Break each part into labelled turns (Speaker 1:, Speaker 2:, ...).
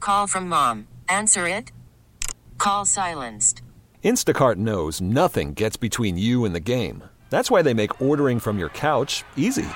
Speaker 1: Call from mom. Answer it. Call silenced.
Speaker 2: Instacart knows nothing gets between you and the game. That's why they make ordering from your couch easy.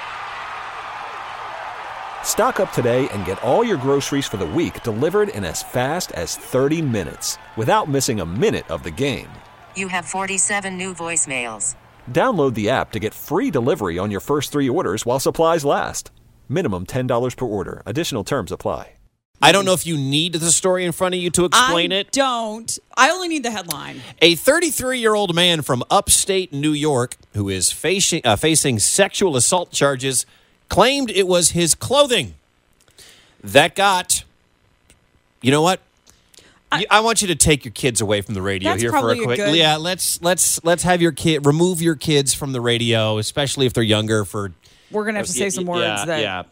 Speaker 2: Stock up today and get all your groceries for the week delivered in as fast as 30 minutes without missing a minute of the game.
Speaker 1: You have 47 new voicemails.
Speaker 2: Download the app to get free delivery on your first 3 orders while supplies last. Minimum $10 per order. Additional terms apply.
Speaker 3: I don't know if you need the story in front of you to explain it.
Speaker 4: I don't. I only need the headline.
Speaker 3: A 33-year-old man from upstate New York who is facing sexual assault charges claimed it was his clothing that got... You know what? I want you to take your kids away from the radio
Speaker 4: That's
Speaker 3: here for a
Speaker 4: probably a
Speaker 3: quick.
Speaker 4: good-
Speaker 3: Yeah, let's have your kid remove your kids from the radio, especially if they're younger.
Speaker 4: We're gonna have to say some words.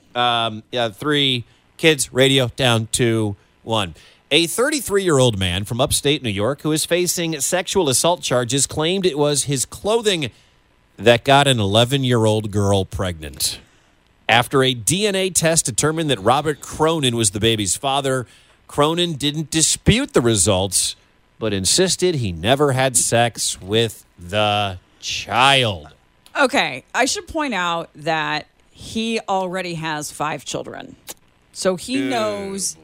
Speaker 3: 3 kids, radio, down, 2, 1. A 33-year-old man from upstate New York who is facing sexual assault charges claimed it was his clothing that got an 11-year-old girl pregnant. After a DNA test determined that Robert Cronin was the baby's father, Cronin didn't dispute the results, but insisted he never had sex with the child.
Speaker 4: Okay, I should point out that he already has 5 children. So he knows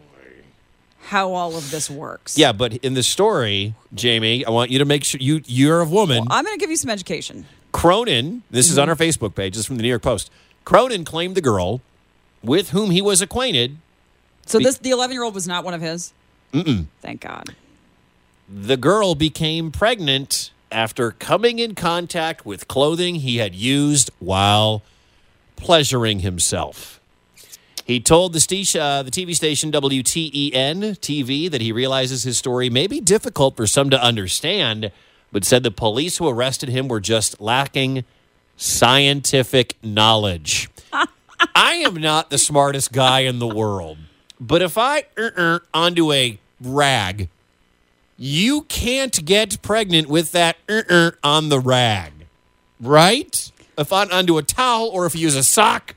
Speaker 4: how all of this works.
Speaker 3: Yeah, but in the story, Jamie, I want you to make sure you're a woman.
Speaker 4: I'm going to give you some education.
Speaker 3: Cronin, this is on our Facebook page, this is from the New York Post. Cronin claimed the girl with whom he was acquainted.
Speaker 4: So the 11-year-old was not one of his?
Speaker 3: Mm-mm.
Speaker 4: Thank God.
Speaker 3: The girl became pregnant after coming in contact with clothing he had used while pleasuring himself. He told the TV station WTEN-TV that he realizes his story may be difficult for some to understand, but said the police who arrested him were just lacking scientific knowledge. I am not the smartest guy in the world, but if I onto a rag, you can't get pregnant with that on the rag, right? If onto a towel or if you use a sock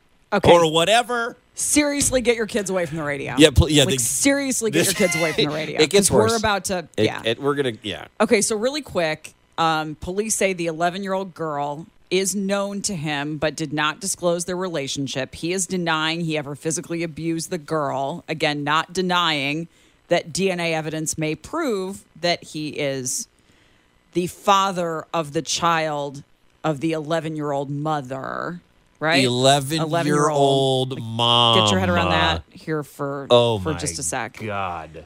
Speaker 3: or whatever.
Speaker 4: Seriously, get your kids away from the radio.
Speaker 3: Yeah,
Speaker 4: seriously, get your kids away from the radio.
Speaker 3: It gets worse.
Speaker 4: We're about to,
Speaker 3: we're going to,
Speaker 4: Okay, so really quick, police say the 11-year-old girl is known to him but did not disclose their relationship. He is denying he ever physically abused the girl. Again, not denying that DNA evidence may prove that he is the father of the child of the 11-year-old mother. Right?
Speaker 3: 11-year-old mom.
Speaker 4: Get your head around that here for just a sec.
Speaker 3: God.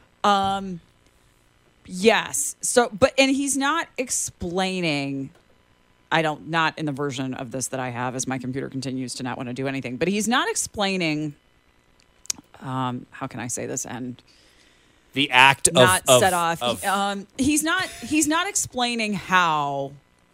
Speaker 4: Yes. So, and he's not explaining. Not in the version of this that I have, as my computer continues to not want to do anything. But he's not explaining. How can I say this? And
Speaker 3: the act
Speaker 4: not set off. He's not explaining how.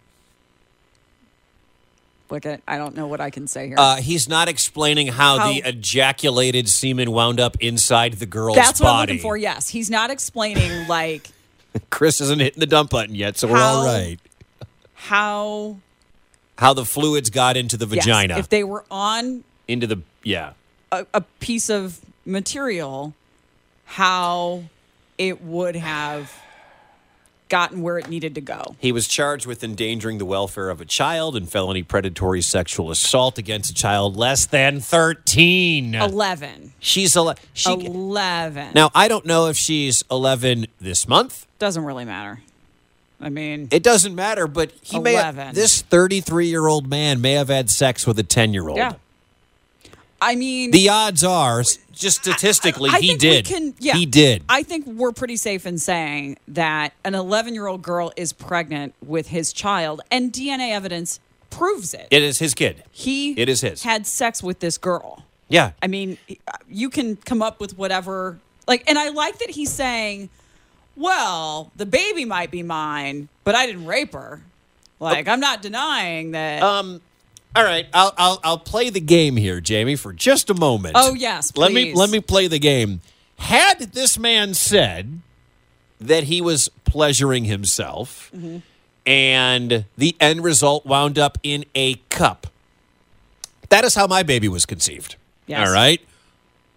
Speaker 4: I don't know what I can say here.
Speaker 3: He's not explaining how the ejaculated semen wound up inside the girl's body.
Speaker 4: That's what I'm looking for, yes. He's not explaining,
Speaker 3: Chris isn't hitting the dump button yet, so we're all right.
Speaker 4: How
Speaker 3: the fluids got into the vagina.
Speaker 4: If they were on...
Speaker 3: Into the...
Speaker 4: A piece of material, how it would have... gotten where it needed to go.
Speaker 3: He was charged with endangering the welfare of a child and felony predatory sexual assault against a child less than 13.
Speaker 4: 11.
Speaker 3: She's
Speaker 4: 11.
Speaker 3: Now, I don't know if she's 11 this month.
Speaker 4: Doesn't really matter. I mean...
Speaker 3: It doesn't matter, but he
Speaker 4: 11.
Speaker 3: This 33-year-old man may have had sex with a 10-year-old.
Speaker 4: Yeah. I mean...
Speaker 3: The odds are, just statistically, he did. He did.
Speaker 4: I think we're pretty safe in saying that an 11-year-old girl is pregnant with his child, and DNA evidence proves it.
Speaker 3: It is his kid.
Speaker 4: It is his. Had sex with this girl.
Speaker 3: Yeah.
Speaker 4: I mean, you can come up with whatever... and I like that he's saying, well, the baby might be mine, but I didn't rape her. I'm not denying that...
Speaker 3: All right, I'll play the game here, Jamie, for just a moment.
Speaker 4: Oh yes, please.
Speaker 3: Let me play the game. Had this man said that he was pleasuring himself, and the end result wound up in a cup, that is how my baby was conceived.
Speaker 4: Yes.
Speaker 3: All right,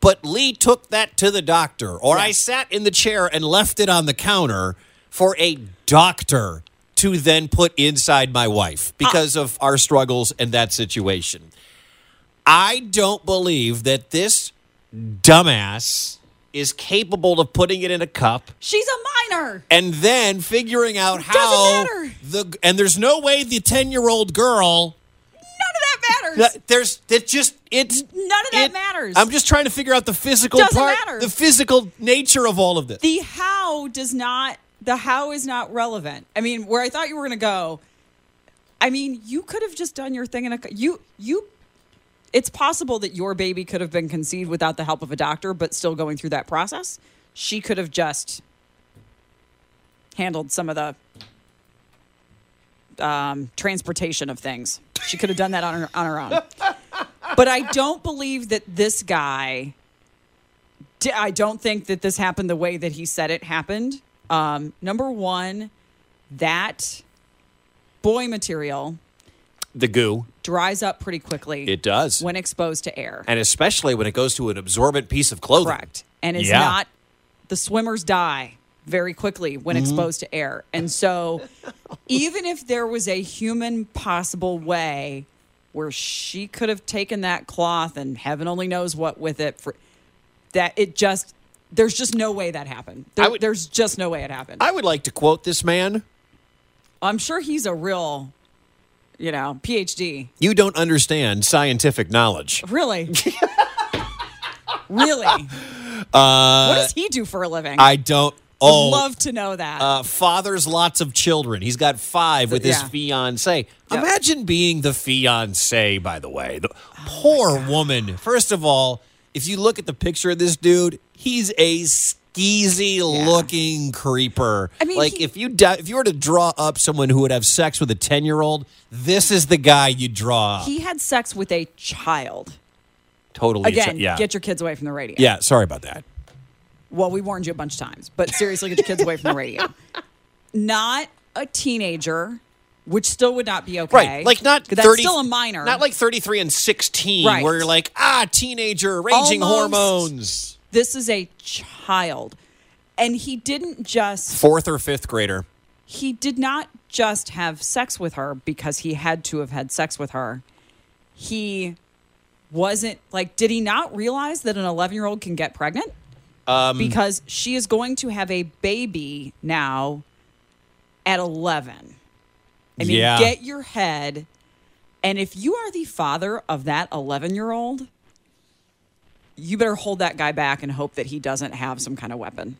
Speaker 3: but Lee took that to the doctor, or I sat in the chair and left it on the counter for a doctor to then put inside my wife because of our struggles and that situation. I don't believe that this dumbass is capable of putting it in a cup.
Speaker 4: She's a minor.
Speaker 3: And then figuring out how and there's no way the 10-year-old girl.
Speaker 4: None of that matters.
Speaker 3: None
Speaker 4: of that matters.
Speaker 3: I'm just trying to figure out the physical
Speaker 4: matter.
Speaker 3: the physical nature of all of this.
Speaker 4: The how is not relevant. I mean, where I thought you were going to go, I mean, you could have just done your thing in it's possible that your baby could have been conceived without the help of a doctor, but still going through that process. She could have just handled some of the transportation of things. She could have done that on her own. But I don't believe that this guy, I don't think that this happened the way that he said it happened. Number one, that boy material,
Speaker 3: the goo,
Speaker 4: dries up pretty quickly.
Speaker 3: It does.
Speaker 4: When exposed to air.
Speaker 3: And especially when it goes to an absorbent piece of clothing.
Speaker 4: Correct. And it's not, the swimmers die very quickly when exposed to air. And so even if there was a human possible way where she could have taken that cloth and heaven only knows what with it, there's just no way that happened. There's just no way it happened.
Speaker 3: I would like to quote this man.
Speaker 4: I'm sure he's a real, PhD.
Speaker 3: You don't understand scientific knowledge.
Speaker 4: Really? Really? What does he do for a living?
Speaker 3: I don't.
Speaker 4: I'd love to know that.
Speaker 3: Fathers lots of children. He's got 5 with his fiancée. Yep. Imagine being the fiancée, by the way. The poor woman. First of all, if you look at the picture of this dude, he's a skeezy-looking creeper. I mean, if you were to draw up someone who would have sex with a 10-year-old, this is the guy you'd draw up.
Speaker 4: He had sex with a child.
Speaker 3: Totally.
Speaker 4: Again, get your kids away from the radio.
Speaker 3: Yeah, sorry about that.
Speaker 4: Well, we warned you a bunch of times, but seriously, get your kids away from the radio. Not a teenager, which still would not be okay.
Speaker 3: Right, like not 30,
Speaker 4: that's still a minor.
Speaker 3: Not like 33 and 16,
Speaker 4: right,
Speaker 3: where you're like, teenager, raging hormones.
Speaker 4: This is a child. And he didn't just...
Speaker 3: 4th or 5th grader.
Speaker 4: He did not just have sex with her because he had to have had sex with her. He wasn't... did he not realize that an 11-year-old can get pregnant? Because she is going to have a baby now at 11. I mean, get your head. And if you are the father of that 11-year-old, you better hold that guy back and hope that he doesn't have some kind of weapon.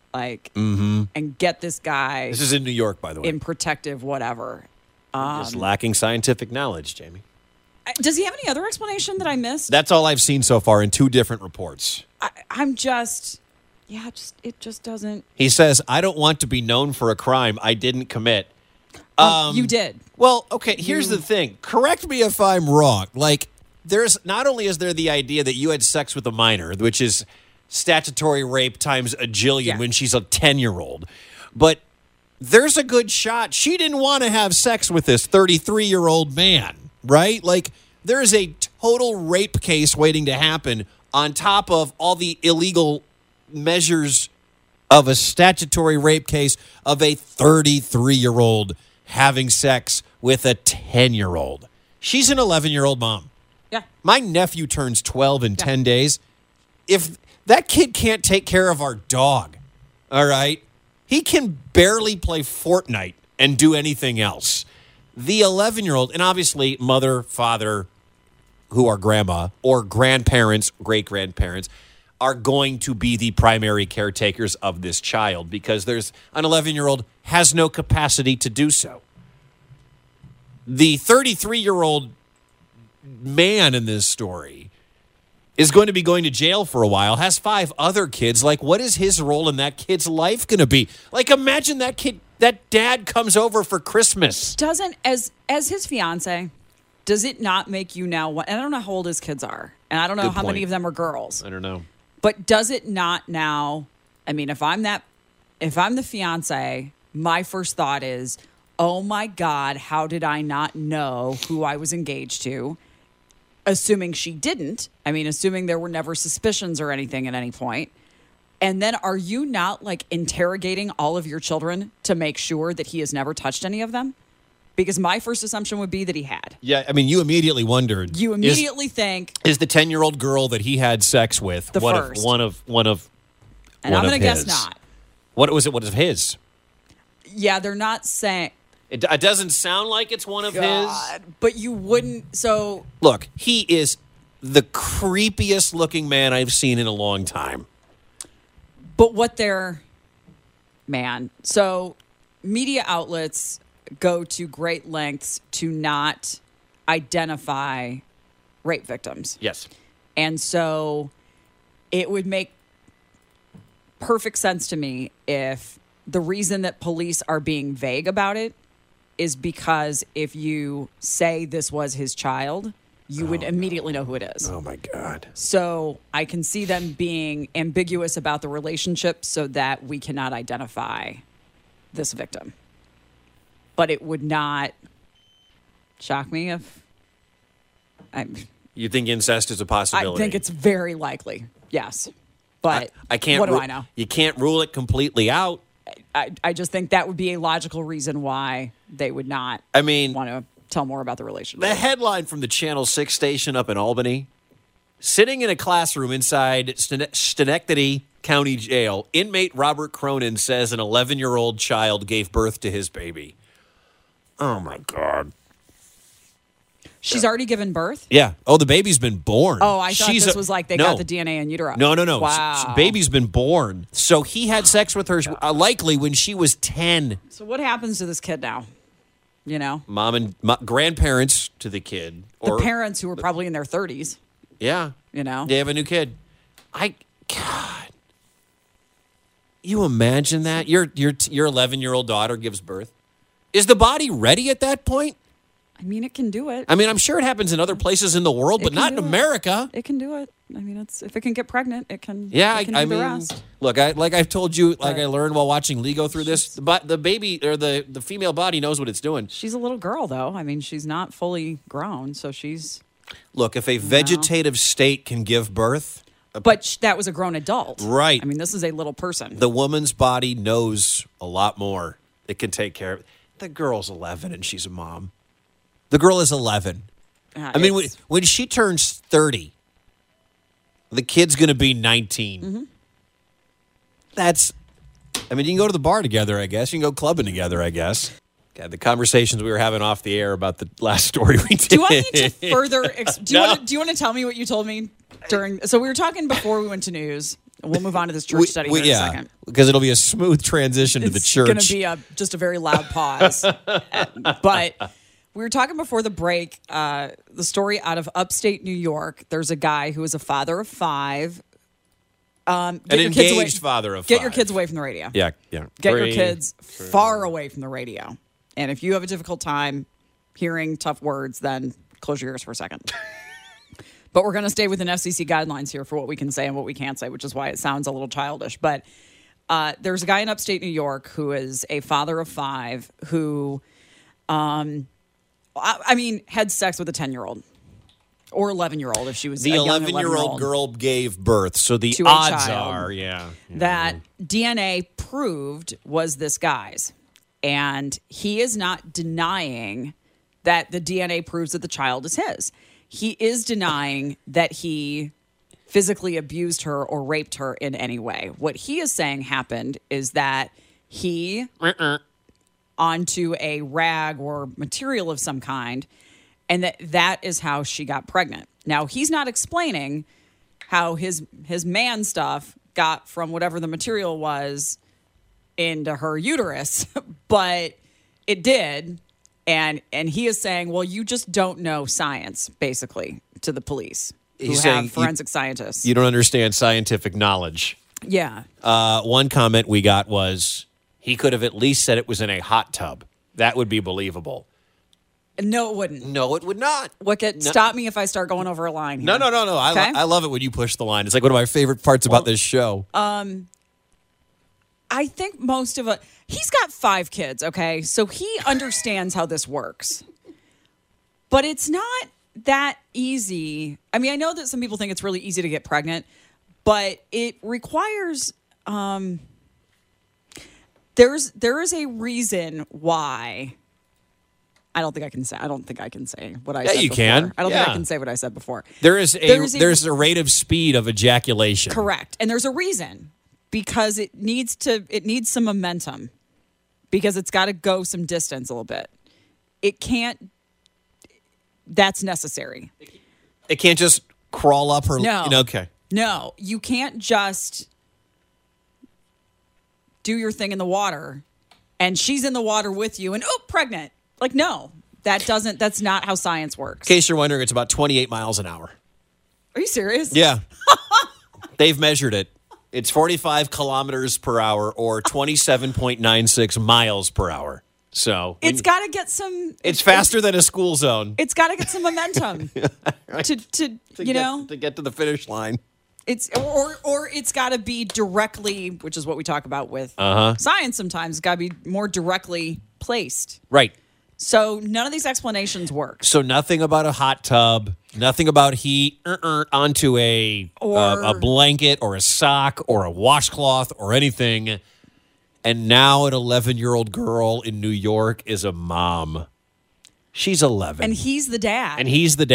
Speaker 4: And get this guy.
Speaker 3: This is in New York, by the way.
Speaker 4: In protective whatever.
Speaker 3: Just lacking scientific knowledge, Jamie.
Speaker 4: Does he have any other explanation that I missed?
Speaker 3: That's all I've seen so far in 2 different reports.
Speaker 4: I'm just, it just doesn't.
Speaker 3: He says, I don't want to be known for a crime I didn't commit.
Speaker 4: You did.
Speaker 3: Well, okay, here's the thing. Correct me if I'm wrong. There's not only is there the idea that you had sex with a minor, which is statutory rape times a jillion when she's a 10-year-old, but there's a good shot she didn't want to have sex with this 33-year-old man, right? There's a total rape case waiting to happen on top of all the illegal measures of a statutory rape case of a 33-year-old having sex with a 10-year-old. She's an 11-year-old mom.
Speaker 4: Yeah.
Speaker 3: My nephew turns 12 in 10 days. If that kid can't take care of our dog, all right, he can barely play Fortnite and do anything else. The 11-year-old, and obviously mother, father, who are grandma, or grandparents, great-grandparents, are going to be the primary caretakers of this child because there's an 11-year-old has no capacity to do so. The 33-year-old man in this story is going to be going to jail for a while, has 5 other kids. What is his role in that kid's life going to be? Imagine that kid, that dad comes over for Christmas.
Speaker 4: Doesn't, as his fiance, does it not make you now, and I don't know how old his kids are, and I don't know how many of them are girls.
Speaker 3: I don't know.
Speaker 4: But does it not now, I mean, if I'm the fiance, my first thought is, oh my God, how did I not know who I was engaged to? assuming she didn't. I mean, assuming there were never suspicions or anything at any point. And then are you not like interrogating all of your children to make sure that he has never touched any of them? Because my first assumption would be that he had.
Speaker 3: Yeah, I mean, you immediately wondered.
Speaker 4: You immediately think
Speaker 3: is the 10-year-old girl that he had sex with
Speaker 4: the first.
Speaker 3: one of
Speaker 4: And I'm going to guess not.
Speaker 3: What was it? What is his?
Speaker 4: Yeah, they're not saying.
Speaker 3: It doesn't sound like it's one of his.
Speaker 4: But you wouldn't. So
Speaker 3: look, he is the creepiest looking man I've seen in a long time.
Speaker 4: But what they're, man. So media outlets go to great lengths to not identify rape victims.
Speaker 3: Yes.
Speaker 4: And so it would make perfect sense to me if the reason that police are being vague about it is because if you say this was his child, you would immediately know who it is.
Speaker 3: Oh, my God.
Speaker 4: So I can see them being ambiguous about the relationship so that we cannot identify this victim. But it would not shock me if...
Speaker 3: You think incest is a possibility?
Speaker 4: I think it's very likely, yes. But
Speaker 3: I can't.
Speaker 4: What do I know?
Speaker 3: You can't rule it completely out.
Speaker 4: I just think that would be a logical reason why they would not
Speaker 3: I mean,
Speaker 4: want to tell more about the relationship.
Speaker 3: The headline from the Channel 6 station up in Albany, sitting in a classroom inside Schenectady County Jail, inmate Robert Cronin says an 11-year-old child gave birth to his baby. Oh, my God.
Speaker 4: She's already given birth?
Speaker 3: Yeah. Oh, the baby's been born.
Speaker 4: Oh, I thought this was like they got the DNA in utero.
Speaker 3: No.
Speaker 4: Wow.
Speaker 3: Baby's been born. So he had sex with her likely when she was 10.
Speaker 4: So what happens to this kid now? You know?
Speaker 3: Mom and grandparents to the kid.
Speaker 4: The parents who were probably in their 30s.
Speaker 3: Yeah.
Speaker 4: You know?
Speaker 3: They have a new kid. God. You imagine that? Your 11-year-old daughter gives birth. Is the body ready at that point?
Speaker 4: I mean, it can do it.
Speaker 3: I mean, I'm sure it happens in other places in the world, but not in America.
Speaker 4: It can do it. I mean, if it can get pregnant, it can.
Speaker 3: Yeah,
Speaker 4: it can
Speaker 3: I
Speaker 4: do
Speaker 3: mean,
Speaker 4: the rest.
Speaker 3: Look, like I've told you, like I learned while watching Lee go through this. But the baby or the female body knows what it's doing.
Speaker 4: She's a little girl, though. I mean, she's not fully grown, so she's.
Speaker 3: Look, if a vegetative state can give birth,
Speaker 4: but that was a grown adult,
Speaker 3: right?
Speaker 4: I mean, this is a little person.
Speaker 3: The woman's body knows a lot more. It can take care of it. The girl's 11 and she's a mom. The girl is 11. I mean, when she turns 30, the kid's going to be 19. Mm-hmm. I mean, you can go to the bar together, I guess. You can go clubbing together, I guess. God, the conversations we were having off the air about the last story we did.
Speaker 4: Do you want me to further? Do you want to tell me what you told me during? So we were talking before we went to news. We'll move on to this church study in a second.
Speaker 3: Because it'll be a smooth transition to the church.
Speaker 4: It's going to be just a very loud pause. But we were talking before the break, the story out of upstate New York. There's a guy who is a father of 5.
Speaker 3: An engaged father of 5.
Speaker 4: Get your kids away from the radio.
Speaker 3: Yeah.
Speaker 4: Get your kids far away from the radio. And if you have a difficult time hearing tough words, then close your ears for a second. But we're going to stay within FCC guidelines here for what we can say and what we can't say, which is why it sounds a little childish. But there's a guy in upstate New York who is a father of 5 who, had sex with a 10-year-old or 11-year-old if she was
Speaker 3: the
Speaker 4: a young
Speaker 3: 11-year-old girl gave birth. So the
Speaker 4: to
Speaker 3: odds are,
Speaker 4: that DNA proved was this guy's. And he is not denying that the DNA proves that the child is his. He is denying that he physically abused her or raped her in any way. What he is saying happened is that he, onto a rag or material of some kind, and that is how she got pregnant. Now, he's not explaining how his man stuff got from whatever the material was into her uterus, but it did. And he is saying, well, you just don't know science, basically, to the police who have forensic scientists.
Speaker 3: You don't understand scientific knowledge.
Speaker 4: Yeah.
Speaker 3: One comment we got was he could have at least said it was in a hot tub. That would be believable.
Speaker 4: No, it wouldn't.
Speaker 3: No, it would not.
Speaker 4: Wicket, stop me if I start going over a line here.
Speaker 3: No. Okay? I love it when you push the line. It's like one of my favorite parts about this show.
Speaker 4: I think he's got 5 kids, okay? So he understands how this works. But it's not that easy. I mean, I know that some people think it's really easy to get pregnant, but it requires there is a reason why. I don't think I can say what I said before.
Speaker 3: You can.
Speaker 4: I don't think I can say what I said before.
Speaker 3: There's a rate of speed of ejaculation.
Speaker 4: Correct. And there's a reason, because it needs some momentum, because it's got to go some distance a little bit. It can't. That's necessary.
Speaker 3: It can't just crawl up her.
Speaker 4: No.
Speaker 3: Okay.
Speaker 4: No, you can't just do your thing in the water and she's in the water with you and pregnant. Like, no, that's not how science works.
Speaker 3: In case you're wondering, it's about 28 miles an hour.
Speaker 4: Are you serious?
Speaker 3: Yeah. They've measured it. It's 45 kilometers per hour or 27.96 miles per hour. So
Speaker 4: it's got to get some.
Speaker 3: It's faster than a school zone.
Speaker 4: It's got to get some momentum
Speaker 3: right.
Speaker 4: to
Speaker 3: get to the finish line.
Speaker 4: It's or it's got to be directly, which is what we talk about with science. Sometimes it's got to be more directly placed.
Speaker 3: Right.
Speaker 4: So none of these explanations work.
Speaker 3: So nothing about a hot tub, nothing about heat onto a blanket or a sock or a washcloth or anything. And now an 11-year-old girl in New York is a mom. She's 11.
Speaker 4: And he's the dad.
Speaker 3: He's a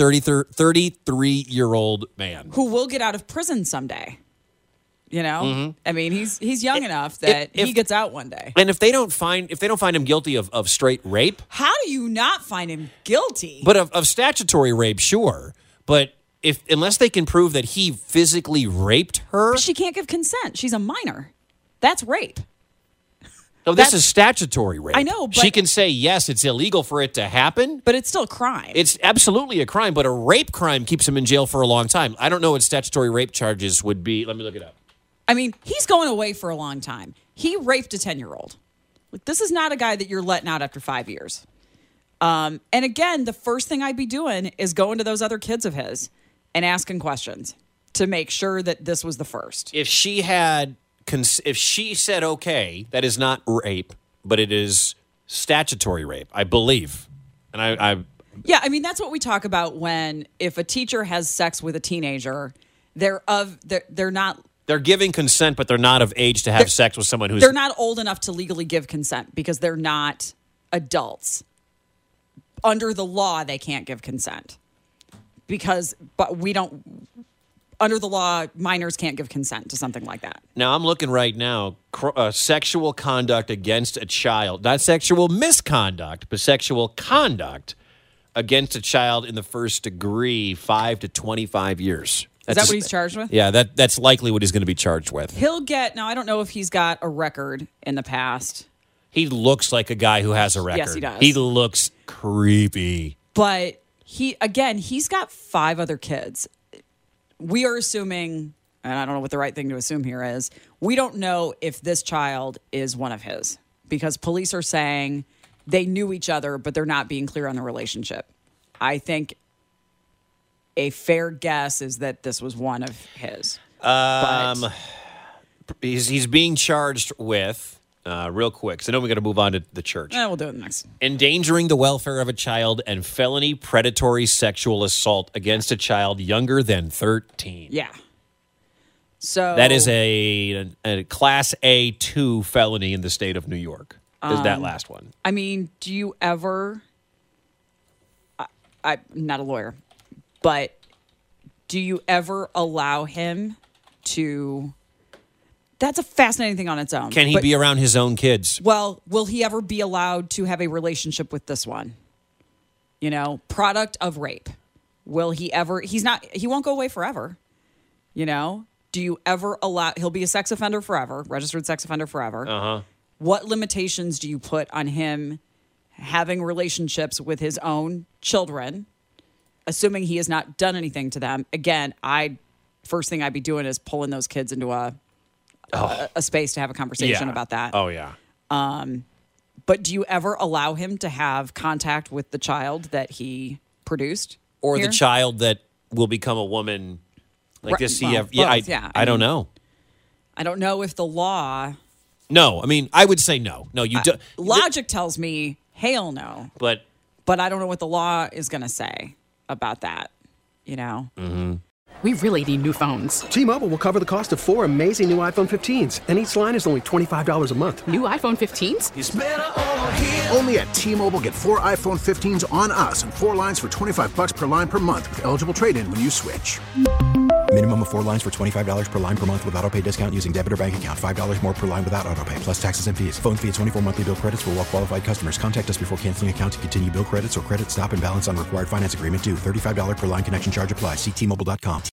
Speaker 3: 33-year-old man.
Speaker 4: Who will get out of prison someday. You know? Mm-hmm. I mean, he's young enough that he gets out one day.
Speaker 3: And if they don't find him guilty of straight rape.
Speaker 4: How do you not find him guilty?
Speaker 3: But of statutory rape, sure. But unless they can prove that he physically raped her.
Speaker 4: But she can't give consent. She's a minor. That's rape.
Speaker 3: No, this is statutory rape.
Speaker 4: I know, but
Speaker 3: she can say, yes, it's illegal for it to happen.
Speaker 4: But it's still a crime.
Speaker 3: It's absolutely a crime, but a rape crime keeps him in jail for a long time. I don't know what statutory rape charges would be. Let me look it up.
Speaker 4: I mean, he's going away for a long time. He raped a 10-year-old. Like, this is not a guy that you're letting out after 5 years. And again, the first thing I'd be doing is going to those other kids of his and asking questions to make sure that this was the first.
Speaker 3: If she said, okay, that is not rape, but it is statutory rape, I believe. And
Speaker 4: yeah, I mean, that's what we talk about if a teacher has sex with a teenager, they're not.
Speaker 3: They're giving consent, but they're not of age to have sex with someone who's.
Speaker 4: They're not old enough to legally give consent because they're not adults. Under the law, they can't give consent under the law, minors can't give consent to something like that.
Speaker 3: Now, I'm looking right now, sexual conduct against a child, not sexual misconduct, but sexual conduct against a child in the first degree, 5 to 25 years.
Speaker 4: Is that what he's charged with?
Speaker 3: Yeah, that's likely what he's going to be charged with.
Speaker 4: He'll get, now I don't know if he's got a record in the past.
Speaker 3: He looks like a guy who has a record.
Speaker 4: Yes, he does.
Speaker 3: He looks creepy.
Speaker 4: But he's got 5 other kids. We are assuming, and I don't know what the right thing to assume here is, we don't know if this child is one of his because police are saying they knew each other, but they're not being clear on the relationship. I think a fair guess is that this was one of his.
Speaker 3: He's being charged with, real quick, because I know we got to move on to the church.
Speaker 4: We'll do it next.
Speaker 3: Endangering the welfare of a child and felony predatory sexual assault against a child younger than 13.
Speaker 4: Yeah. So
Speaker 3: that is a Class A2 felony in the state of New York. Is that last one?
Speaker 4: I mean, do you ever? I'm not a lawyer, but do you ever allow him to? That's a fascinating thing on its own.
Speaker 3: Can he be around his own kids?
Speaker 4: Well, will he ever be allowed to have a relationship with this one? You know, product of rape. Will he ever? He won't go away forever. You know, do you ever allow? He'll be a sex offender forever, registered sex offender forever.
Speaker 3: Uh-huh.
Speaker 4: What limitations do you put on him having relationships with his own children, assuming he has not done anything to them? Again, first thing I'd be doing is pulling those kids into a space to have a conversation about that.
Speaker 3: Oh, yeah.
Speaker 4: But do you ever allow him to have contact with the child that he produced?
Speaker 3: Or
Speaker 4: here?
Speaker 3: the child that will become a woman like this?
Speaker 4: I
Speaker 3: don't know.
Speaker 4: I don't know if the law...
Speaker 3: No, I mean, I would say no. No, you do.
Speaker 4: Logic tells me, hell no.
Speaker 3: But
Speaker 4: I don't know what the law is going to say. about that, you know?
Speaker 3: Mm-hmm.
Speaker 5: We really need new phones.
Speaker 6: T-Mobile will cover the cost of 4 amazing new iPhone 15s, and each line is only $25 a month.
Speaker 5: New iPhone 15s?
Speaker 7: It's better over here. Only at T-Mobile, get 4 iPhone 15s on us and 4 lines for $25 per line per month with eligible trade-in when you switch.
Speaker 8: Minimum of 4 lines for $25 per line per month with autopay discount using debit or bank account. $5 more per line without autopay, plus taxes and fees. Phone fee at 24 monthly bill credits for well-qualified customers. Contact us before canceling account to continue bill credits or credit stop and balance on required finance agreement due. $35 per line connection charge applies. See T-Mobile.com.